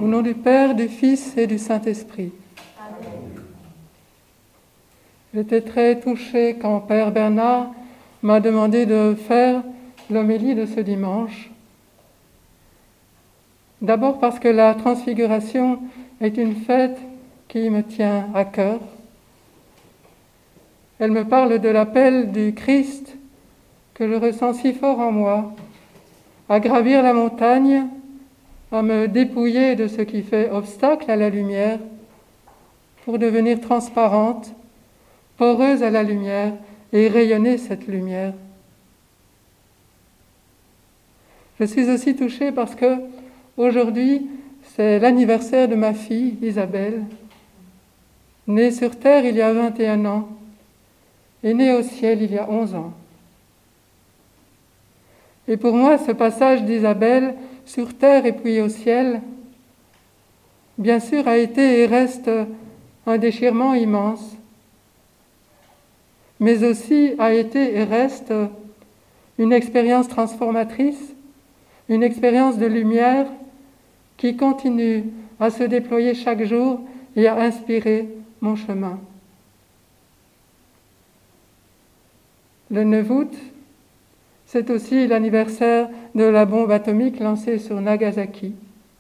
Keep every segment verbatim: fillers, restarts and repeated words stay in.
Au nom du Père, du Fils et du Saint-Esprit. Amen. J'étais très touchée quand Père Bernard m'a demandé de faire l'homélie de ce dimanche. D'abord parce que la Transfiguration est une fête qui me tient à cœur. Elle me parle de l'appel du Christ que je ressens si fort en moi, à gravir la montagne, à me dépouiller de ce qui fait obstacle à la lumière pour devenir transparente, poreuse à la lumière et rayonner cette lumière. Je suis aussi touchée parce que aujourd'hui, c'est l'anniversaire de ma fille, Isabelle, née sur Terre il y a vingt et un ans et née au ciel il y a onze ans. Et pour moi, ce passage d'Isabelle sur Terre et puis au ciel, bien sûr, a été et reste un déchirement immense, mais aussi a été et reste une expérience transformatrice, une expérience de lumière qui continue à se déployer chaque jour et à inspirer mon chemin. Le neuf août, c'est aussi l'anniversaire de la bombe atomique lancée sur Nagasaki.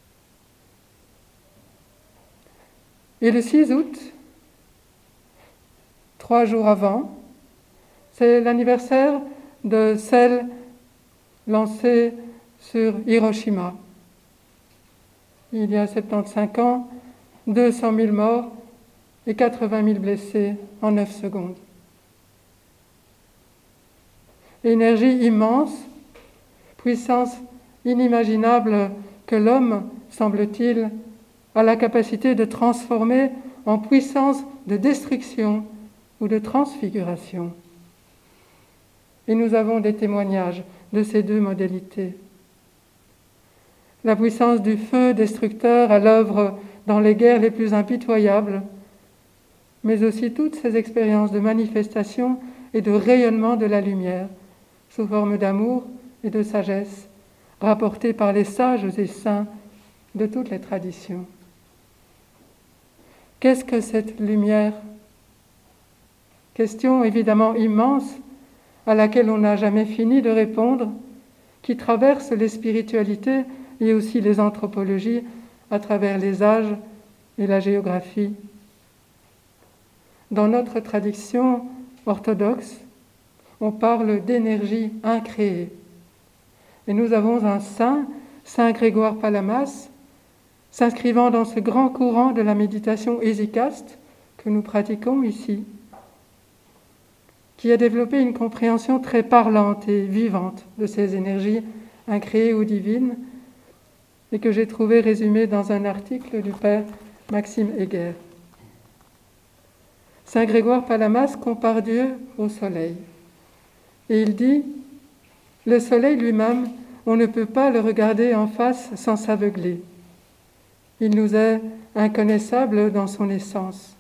Et le six août, trois jours avant, c'est l'anniversaire de celle lancée sur Hiroshima. Il y a soixante-quinze ans, deux cent mille morts et quatre-vingt mille blessés en neuf secondes. Énergie immense, puissance inimaginable que l'homme, semble-t-il, a la capacité de transformer en puissance de destruction ou de transfiguration. Et nous avons des témoignages de ces deux modalités. La puissance du feu destructeur à l'œuvre dans les guerres les plus impitoyables, mais aussi toutes ces expériences de manifestation et de rayonnement de la lumière, sous forme d'amour et de sagesse, rapportées par les sages et saints de toutes les traditions. Qu'est-ce que cette lumière ? Question évidemment immense, à laquelle on n'a jamais fini de répondre, qui traverse les spiritualités et aussi les anthropologies à travers les âges et la géographie. Dans notre tradition orthodoxe, on parle d'énergie incréée. Et nous avons un saint, Saint Grégoire Palamas, s'inscrivant dans ce grand courant de la méditation hésychaste que nous pratiquons ici, qui a développé une compréhension très parlante et vivante de ces énergies incréées ou divines, et que j'ai trouvé résumée dans un article du père Maxime Heger. Saint Grégoire Palamas compare Dieu au soleil. Et il dit, le soleil lui-même, on ne peut pas le regarder en face sans s'aveugler. Il nous est inconnaissable dans son essence.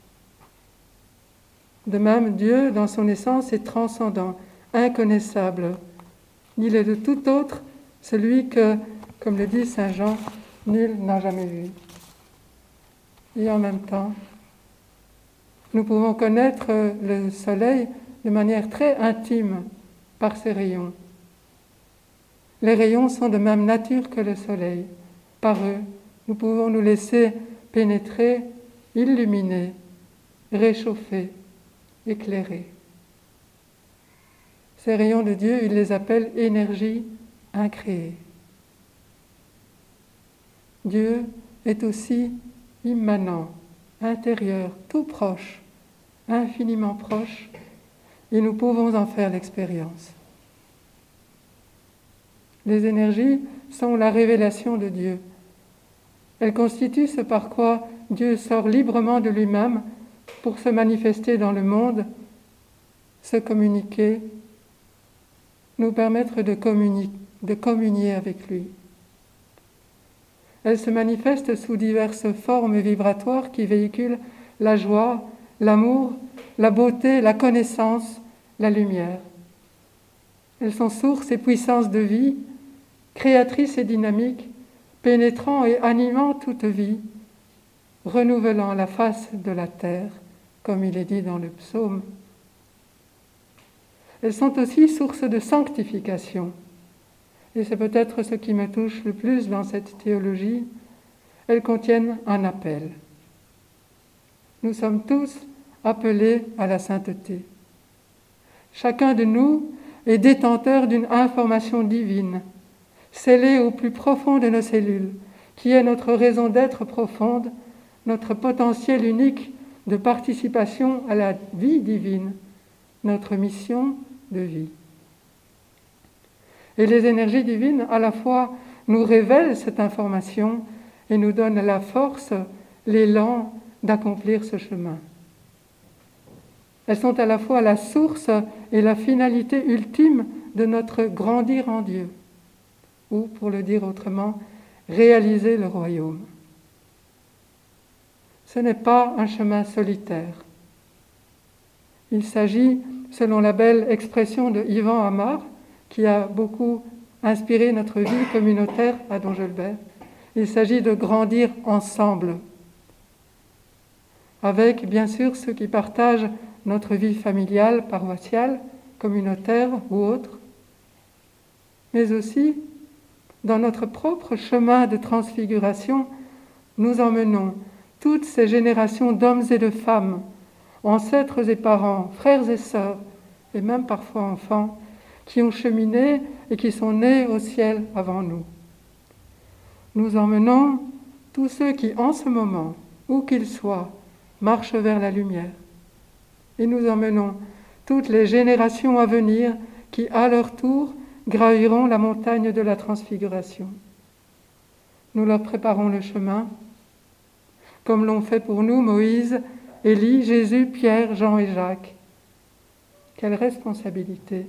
De même, Dieu, dans son essence, est transcendant, inconnaissable. Il est de tout autre, celui que, comme le dit saint Jean, nul n'a jamais vu. Et en même temps, nous pouvons connaître le soleil de manière très intime par ses rayons. Les rayons sont de même nature que le soleil. Par eux, nous pouvons nous laisser pénétrer, illuminer, réchauffer, éclairer. Ces rayons de Dieu, il les appelle énergie incréée. Dieu est aussi immanent, intérieur, tout proche, infiniment proche, et nous pouvons en faire l'expérience. Les énergies sont la révélation de Dieu. Elles constituent ce par quoi Dieu sort librement de lui-même pour se manifester dans le monde, se communiquer, nous permettre de, communi- de communier avec lui. Elles se manifestent sous diverses formes vibratoires qui véhiculent la joie, l'amour, la beauté, la connaissance, la lumière. Elles sont source et puissance de vie, créatrices et dynamiques, pénétrant et animant toute vie, renouvelant la face de la terre, comme il est dit dans le psaume. Elles sont aussi source de sanctification. Et c'est peut-être ce qui me touche le plus dans cette théologie. Elles contiennent un appel. Nous sommes tous appelés à la sainteté. Chacun de nous est détenteur d'une information divine, scellée au plus profond de nos cellules, qui est notre raison d'être profonde, notre potentiel unique de participation à la vie divine, notre mission de vie. Et les énergies divines, à la fois, nous révèlent cette information et nous donnent la force, l'élan d'accomplir ce chemin. Elles sont à la fois la source et la finalité ultime de notre grandir en Dieu, ou, pour le dire autrement, réaliser le royaume. Ce n'est pas un chemin solitaire. Il s'agit, selon la belle expression de Yvan Amar, qui a beaucoup inspiré notre vie communautaire à Don Gilbert, il s'agit de grandir ensemble, avec bien sûr ceux qui partagent notre vie familiale, paroissiale, communautaire ou autre, mais aussi dans notre propre chemin de transfiguration, nous emmenons toutes ces générations d'hommes et de femmes, ancêtres et parents, frères et sœurs, et même parfois enfants, qui ont cheminé et qui sont nés au ciel avant nous. Nous emmenons tous ceux qui, en ce moment, où qu'ils soient, marchent vers la lumière. Et nous emmenons toutes les générations à venir qui, à leur tour, graviront la montagne de la transfiguration. Nous leur préparons le chemin, comme l'ont fait pour nous Moïse, Élie, Jésus, Pierre, Jean et Jacques. Quelle responsabilité!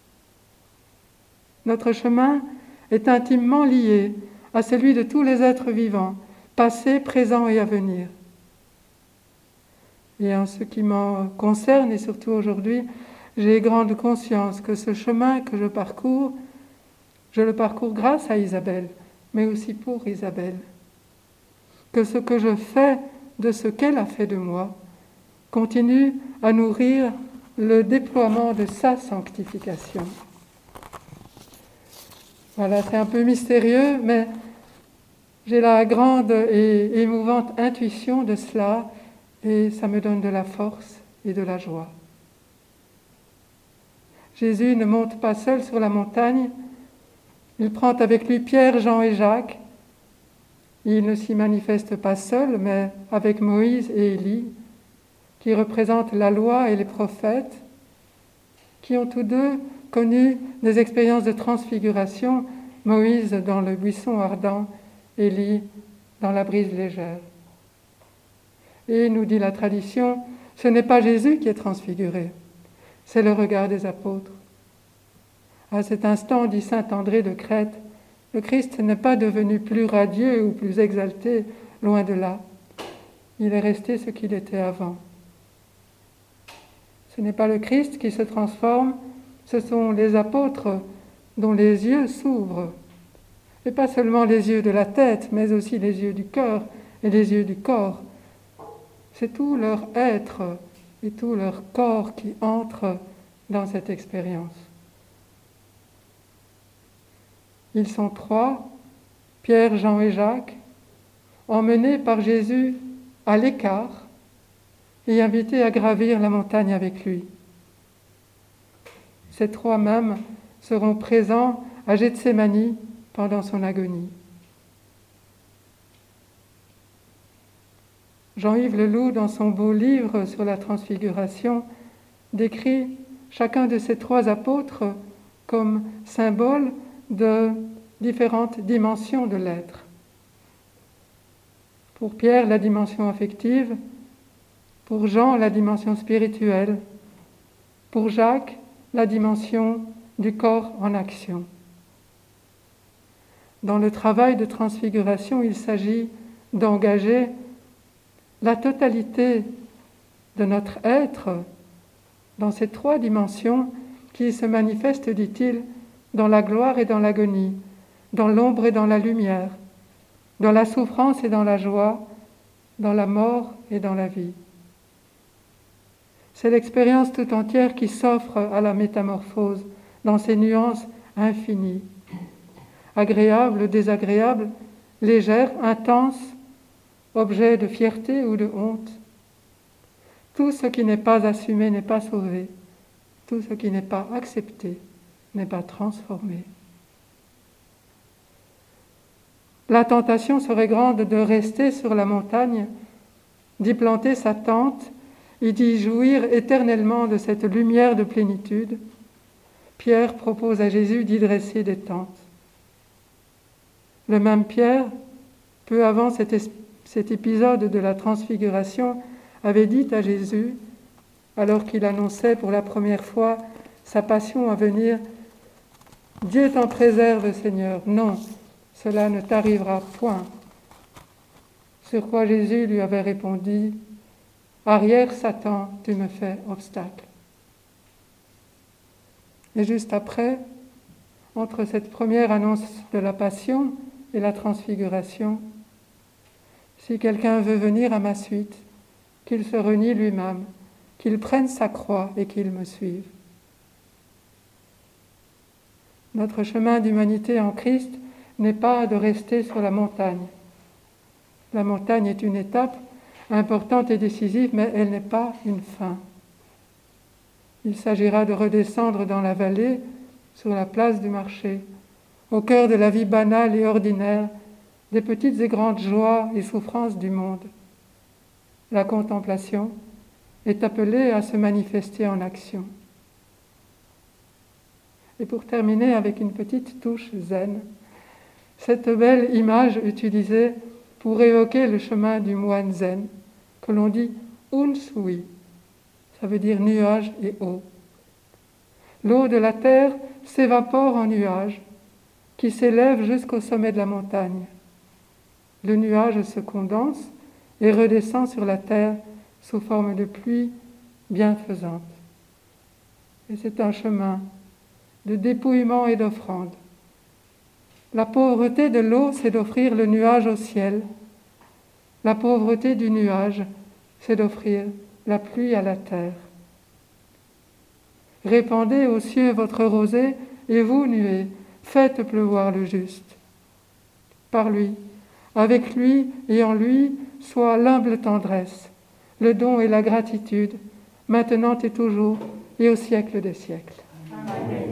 Notre chemin est intimement lié à celui de tous les êtres vivants, passés, présents et à venir. Et en ce qui m'en concerne, et surtout aujourd'hui, j'ai grande conscience que ce chemin que je parcours, je le parcours grâce à Isabelle, mais aussi pour Isabelle. Que ce que je fais de ce qu'elle a fait de moi continue à nourrir le déploiement de sa sanctification. Voilà, c'est un peu mystérieux, mais j'ai la grande et émouvante intuition de cela, et ça me donne de la force et de la joie. Jésus ne monte pas seul sur la montagne, il prend avec lui Pierre, Jean et Jacques. Il ne s'y manifeste pas seul, mais avec Moïse et Élie, qui représentent la loi et les prophètes, qui ont tous deux connu des expériences de transfiguration, Moïse dans le buisson ardent, Élie dans la brise légère. Et, nous dit la tradition, ce n'est pas Jésus qui est transfiguré, c'est le regard des apôtres. À cet instant, dit saint André de Crète, le Christ n'est pas devenu plus radieux ou plus exalté, loin de là. Il est resté ce qu'il était avant. Ce n'est pas le Christ qui se transforme, ce sont les apôtres dont les yeux s'ouvrent. Et pas seulement les yeux de la tête, mais aussi les yeux du cœur et les yeux du corps. C'est tout leur être et tout leur corps qui entrent dans cette expérience. Ils sont trois, Pierre, Jean et Jacques, emmenés par Jésus à l'écart et invités à gravir la montagne avec lui. Ces trois mêmes seront présents à Gethsémani pendant son agonie. Jean-Yves Leloup, dans son beau livre sur la transfiguration, décrit chacun de ces trois apôtres comme symbole de différentes dimensions de l'être. Pour Pierre, la dimension affective, pour Jean, la dimension spirituelle, pour Jacques, la dimension du corps en action. Dans le travail de transfiguration, il s'agit d'engager la totalité de notre être dans ces trois dimensions qui se manifestent, dit-il, dans la gloire et dans l'agonie, dans l'ombre et dans la lumière, dans la souffrance et dans la joie, dans la mort et dans la vie. C'est l'expérience tout entière qui s'offre à la métamorphose dans ses nuances infinies, agréable, désagréable, légère, intense, objet de fierté ou de honte. Tout ce qui n'est pas assumé n'est pas sauvé, tout ce qui n'est pas accepté n'est pas transformé. La tentation serait grande de rester sur la montagne, d'y planter sa tente et d'y jouir éternellement de cette lumière de plénitude. Pierre propose à Jésus d'y dresser des tentes. Le même Pierre, peu avant cet, es- cet épisode de la transfiguration, avait dit à Jésus, alors qu'il annonçait pour la première fois sa passion à venir, « Dieu t'en préserve, Seigneur, non, cela ne t'arrivera point. » Sur quoi Jésus lui avait répondu, « Arrière, Satan, tu me fais obstacle. » Et juste après, entre cette première annonce de la passion et la transfiguration, « Si quelqu'un veut venir à ma suite, qu'il se renie lui-même, qu'il prenne sa croix et qu'il me suive. » Notre chemin d'humanité en Christ n'est pas de rester sur la montagne. La montagne est une étape importante et décisive, mais elle n'est pas une fin. Il s'agira de redescendre dans la vallée, sur la place du marché, au cœur de la vie banale et ordinaire, des petites et grandes joies et souffrances du monde. La contemplation est appelée à se manifester en action. Et pour terminer avec une petite touche zen, cette belle image utilisée pour évoquer le chemin du moine zen, que l'on dit unsui, ça veut dire nuage et eau. L'eau de la terre s'évapore en nuage qui s'élève jusqu'au sommet de la montagne. Le nuage se condense et redescend sur la terre sous forme de pluie bienfaisante. Et c'est un chemin de dépouillement et d'offrande. La pauvreté de l'eau, c'est d'offrir le nuage au ciel. La pauvreté du nuage, c'est d'offrir la pluie à la terre. Répandez aux cieux votre rosée, et vous, nuées, faites pleuvoir le juste. Par lui, avec lui et en lui, soit l'humble tendresse, le don et la gratitude, maintenant et toujours, et au siècle des siècles. Amen.